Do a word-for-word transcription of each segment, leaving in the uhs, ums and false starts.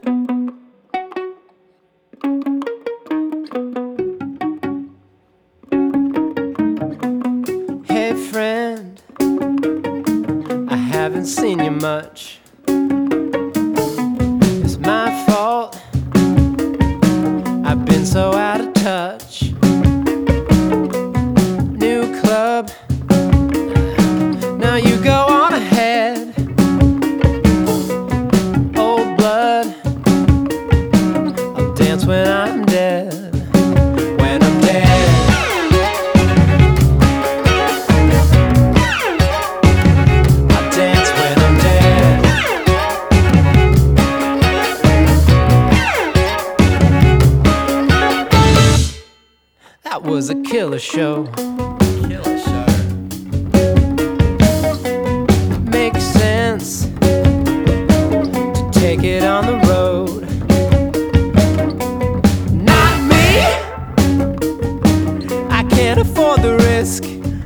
Hey friend, I haven't seen you much. It's my fault, I've been so out of touch. New club, now you go on ahead. Old blood, I'll dance when I'm dead. When I'm dead, I'll dance when I'm dead. That was a killer show. Killer show. Makes sense to take it on the road. Not me, I can't afford the risk.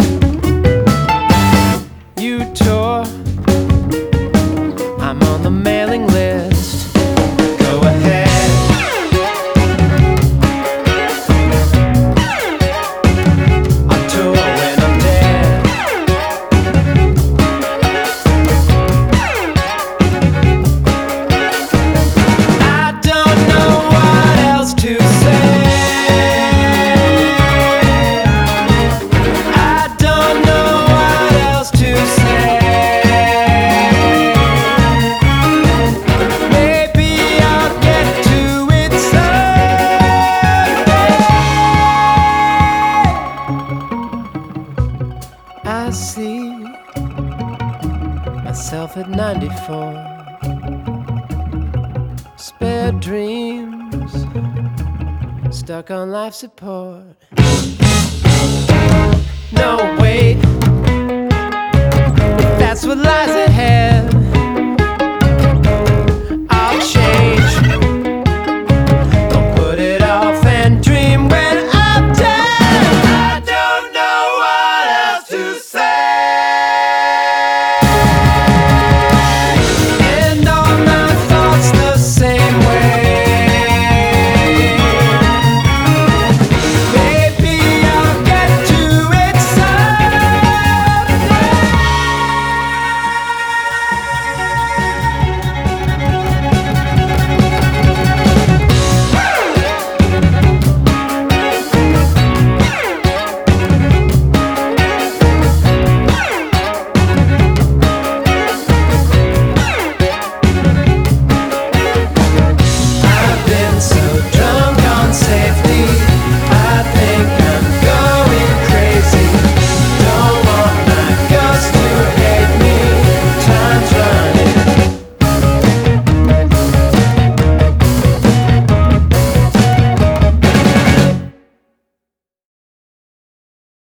You tour, I'm on the mailing list. Go ahead. I'll tour when I'm dead. I don't know what else to say. I don't know what else to say. Maybe I'll get to it someday. I see myself at ninety-four. Spare dreams, stuck on life support. No, wait, if that's what lies ahead,